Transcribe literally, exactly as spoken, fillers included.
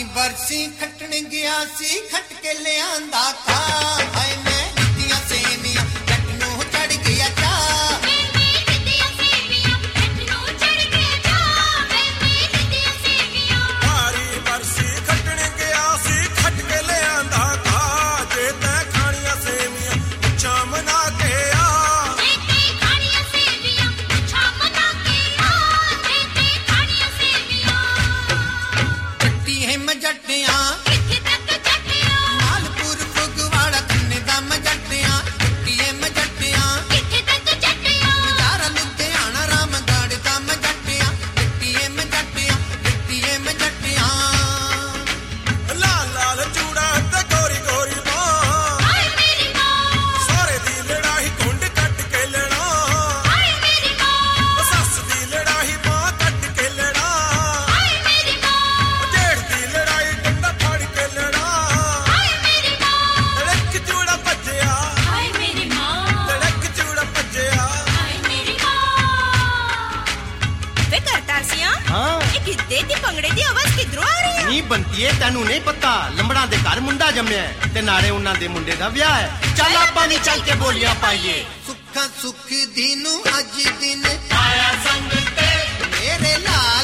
ਬਰਸੀ ਖੱਟਣ ਗਿਆ ਸੀ ਖੱਟ ਕੇ ਲਿਆਂਦਾ ਖਾ ਹਾਏ ਮੈਂ ਦਿੱਤੀਆਂ ਸੇਵੀਆਂ ਜੱਟ ਨੂੰ ਚੜ ਗਿਆ ਚਾ ਮੈਂ ਦਿੱਤੀਆਂ ਸੇਵੀਆਂ ਜੱਟ ਨੂੰ ਚੜ ਗਿਆ ਚਾ ਮੈਂ ਦਿੱਤੀਆਂ ਸੇਵੀਆਂ ਭਾਰੀ ਬਰਸੀ ਖੱਟਣ ਗਿਆ ਸੀ ਖੱਟ ਕੇ ਲਿਆਂਦਾ ਖਾ ਜੇ ਤੈਂ ਖਾਣੀਆਂ ਸੇਵੀਆਂ ਪੁੱਛਾਂ ਮਨਾ ਕੇ ਆ ਜੇ ਤੈਂ ਖਾਣੀਆਂ ਸੇਵੀਆਂ ਪੁੱਛਾਂ ਮਨਾ ਕੇ ਆ ਜੇ ਤੈਂ ਖਾਣੀਆਂ ਸੇਵੀਆਂ ਚੱਟੀ ਹੈ ਮੈਂ ਜੱਟਿਆਂ ਕਿੱਥੇ ਤੱਕ ਜੱਟਿਆਂ ਮਾਲਪੁਰ ਫੁਗਵਾੜਾ ਕੰਨੇ ਦਾ ਮੈਂ ਜੱਟਿਆਂ ਚੱਟੀ ਹੈ ਮੈਂ ਜੱਟਿਆਂ ਕਿੱਥੇ ਤੱਕ ਜੱਟਿਆਂ ਨਜ਼ਾਰਾ ਲੁਧਿਆਣਾ ਰਾਮਗੜ੍ਹ ਦਾ ਮੈਂ ਜੱਟਿਆਂ ਚੱਟੀ ਹੈ ਮੈਂ ਜੱਟਿਆਂ ਚੱਟੀ ਹੈ ਮੈਂ ਜੱਟਿਆਂ ਲਾਲ ਲਾਲ ਚੂੜਾ ਤੇ ਗੋਰੀ ਗੋਰੀ ਮਾਂ ਹਾਏ ਮੇਰੀ ਮਾਂ ਸਾਰੇ ਦੀ ਲੜਾਈ ਕੁੰਡ ਕੱਟ ਕੇ ਲੈਣਾ ਹਾਏ ਮੇਰੀ ਮਾਂ ਸੱਸ ਦੀ ਲੜਾਈ ਮਾਂ ਕੱਟ ਕੇ ਲੈਣਾ ਹਾਏ ਮੇਰੀ ਮਾਂ ਜੇਠ ਦੀ ਲੜਾਈ ਡੰਡਾ ਫੜ ਕੇ ਲੈਣਾ ਹਾਏ ਮੇਰੀ ਮਾਂ ਲੜਕ ਚੂੜਾ ਭੱਜਿਆ ਹਾਏ ਮੇਰੀ ਮਾਂ ਲੜਕ ਚੂੜਾ ਭੱਜਿਆ ਹਾਏ ਮੇਰੀ ਮਾਂ ਵੇ ਕਰਤਾਸੀਆਂ ਹਾਂ ਇਹ ਗਿੱਧੇ ਦੀ ਭੰਗੜੇ ਦੀ ਆਵਾਜ਼ ਕਿੱਧਰੋਂ ਆ ਰਹੀ ਹੈ ਨੀ ਬੰਤੀਏ ਤੈਨੂੰ ਨਹੀਂ ਪਤਾ ਲੰਬੜਾਂ ਦੇ ਘਰ ਮੁੰਡਾ ਜੰਮਿਆ ਹੈ ਤੇ ਨਾਲੇ ਉਹਨਾਂ ਦੇ ਮੁੰਡੇ ਦਾ ਵਿਆਹ ਹੈ ਚੱਲ ਆਪਾਂ ਵੀ ਚੱਲ ਕੇ ਬੋਲੀਆਂ ਪਾਈਏ ਸੁੱਖਾਂ ਸੁੱਖ ਦੀ ਨੂੰ ਅੱਜ ਦਿਨ ਆਇਆ ਸੰਗ ਤੇ ਮੇਰੇ ਲਾਲ